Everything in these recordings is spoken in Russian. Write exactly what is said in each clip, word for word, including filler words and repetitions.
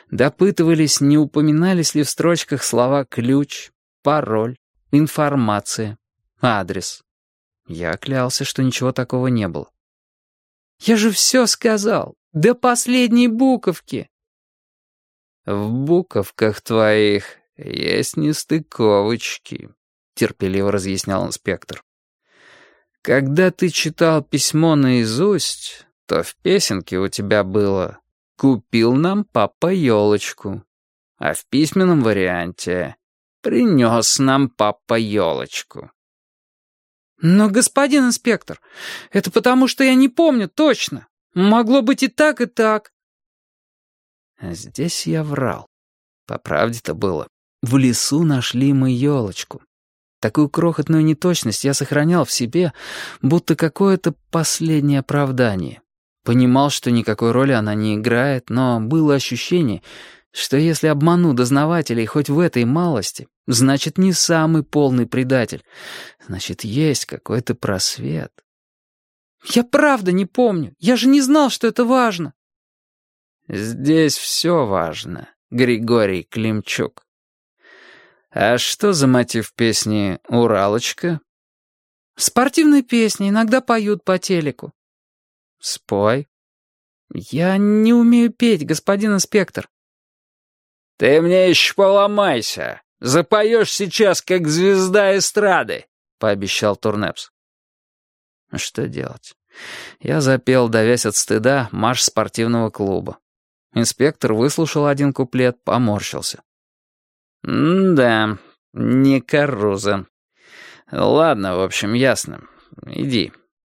Допытывались, не упоминались ли в строчках слова «ключ», «пароль», «информация», «адрес». Я клялся, что ничего такого не было. «Я же все сказал, до последней буковки!» «В буковках твоих есть нестыковочки», — терпеливо разъяснял инспектор. «Когда ты читал письмо наизусть, то в песенке у тебя было «Купил нам папа елочку», а в письменном варианте «Принес нам папа елочку». «Но, господин инспектор, это потому, что я не помню точно. Могло быть и так, и так». А здесь я врал. По правде-то было. В лесу нашли мы елочку. Такую крохотную неточность я сохранял в себе, будто какое-то последнее оправдание. Понимал, что никакой роли она не играет, но было ощущение, что если обману дознавателей хоть в этой малости, значит, не самый полный предатель. Значит, есть какой-то просвет. «Я правда не помню. Я же не знал, что это важно». «Здесь все важно, Григорий Климчук. А что за мотив песни «Уралочка»?» «Спортивные песни иногда поют по телеку». «Спой». «Я не умею петь, господин инспектор». «Ты мне еще поломайся. Запоешь сейчас, как звезда эстрады», — пообещал Турнепс. Что делать? Я запел, давясь от стыда, марш спортивного клуба. Инспектор выслушал один куплет, поморщился. «М-да, не Каруза. Ладно, в общем, ясно. Иди».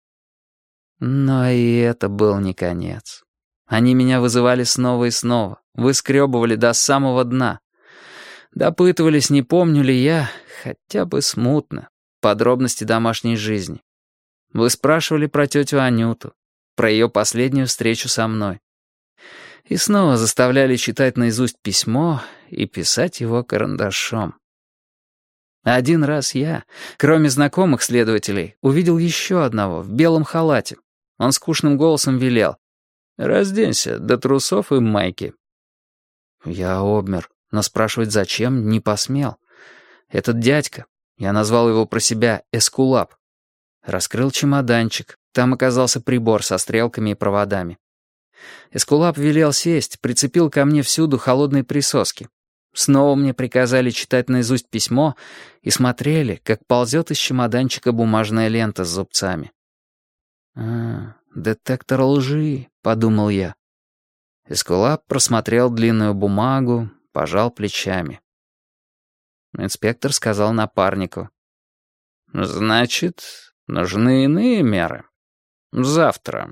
Но и это был не конец. Они меня вызывали снова и снова, выскребывали до самого дна. Допытывались, не помню ли я, хотя бы смутно, подробности домашней жизни. Вы спрашивали про тетю Анюту, про ее последнюю встречу со мной. И снова заставляли читать наизусть письмо и писать его карандашом. Один раз я, кроме знакомых следователей, увидел еще одного в белом халате. Он скучным голосом велел: «Разденься до трусов и майки». Я обмер, но спрашивать зачем не посмел. Этот дядька, я назвал его про себя Эскулап, раскрыл чемоданчик, там оказался прибор со стрелками и проводами. Эскулап велел сесть, прицепил ко мне всюду холодные присоски. Снова мне приказали читать наизусть письмо и смотрели, как ползет из чемоданчика бумажная лента с зубцами. «А, детектор лжи», — подумал я. Эскулап просмотрел длинную бумагу, пожал плечами. Инспектор сказал напарнику: «Значит, нужны иные меры. Завтра».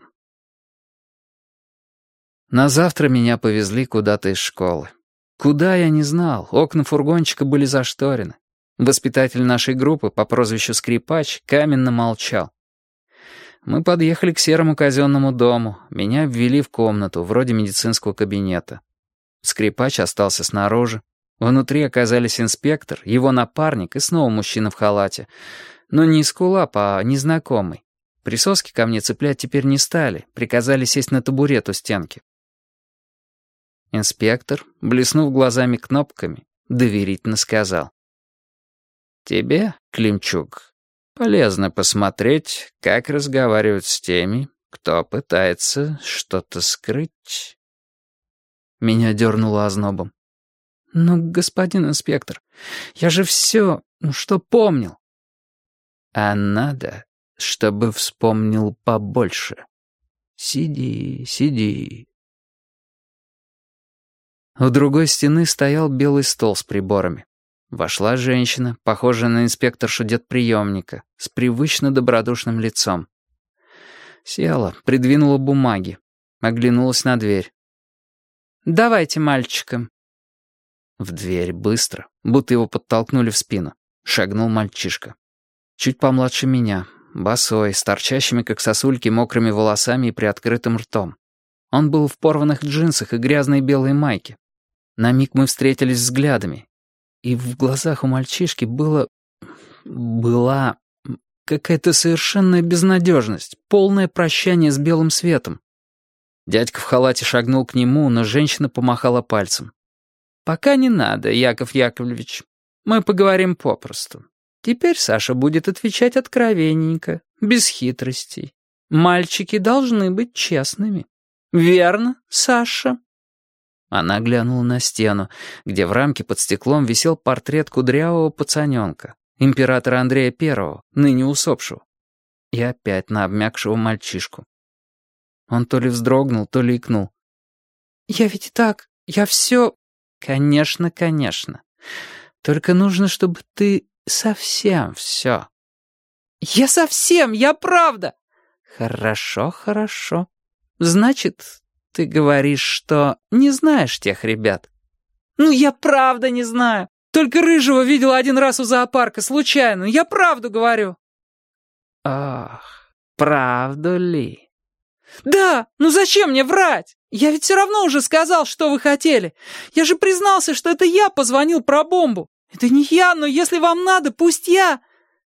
На завтра меня повезли куда-то из школы. Куда, я не знал, окна фургончика были зашторены. Воспитатель нашей группы по прозвищу Скрипач каменно молчал. Мы подъехали к серому казенному дому, меня ввели в комнату, вроде медицинского кабинета. Скрипач остался снаружи. Внутри оказались инспектор, его напарник и снова мужчина в халате. Но не Эскулап, а незнакомый. Присоски ко мне цеплять теперь не стали, приказали сесть на табурет у стенки. Инспектор, блеснув глазами кнопками, доверительно сказал: «Тебе, Климчук, полезно посмотреть, как разговаривают с теми, кто пытается что-то скрыть». Меня дернуло ознобом. «Но, господин инспектор, я же все, ну, что помнил». «А надо, чтобы вспомнил побольше. Сиди, сиди». У другой стены стоял белый стол с приборами. Вошла женщина, похожая на инспекторшу детприемника, с привычно добродушным лицом. Села, придвинула бумаги, оглянулась на дверь. «Давайте мальчикам». В дверь быстро, будто его подтолкнули в спину, шагнул мальчишка. Чуть помладше меня, босой, с торчащими, как сосульки, мокрыми волосами и приоткрытым ртом. Он был в порванных джинсах и грязной белой майке. На миг мы встретились взглядами, и в глазах у мальчишки было... была какая-то совершенная безнадежность, полное прощание с белым светом. Дядька в халате шагнул к нему, но женщина помахала пальцем. «Пока не надо, Яков Яковлевич. Мы поговорим попросту. Теперь Саша будет отвечать откровенненько, без хитростей. Мальчики должны быть честными. Верно, Саша?» Она глянула на стену, где в рамке под стеклом висел портрет кудрявого пацаненка, императора Андрея Первого, ныне усопшего. И опять на обмякшего мальчишку. Он то ли вздрогнул, то ли икнул. «Я ведь и так, я все...» «Конечно, конечно. Только нужно, чтобы ты совсем все». «Я совсем, я правда!» «Хорошо, хорошо. Значит, ты говоришь, что не знаешь тех ребят?» «Ну, я правда не знаю. Только Рыжего видела один раз у зоопарка, случайно. Я правду говорю». «Ах, правду ли?» «Да, ну зачем мне врать? Я ведь все равно уже сказал, что вы хотели. Я же признался, что это я позвонил про бомбу. Это не я, но если вам надо, пусть я.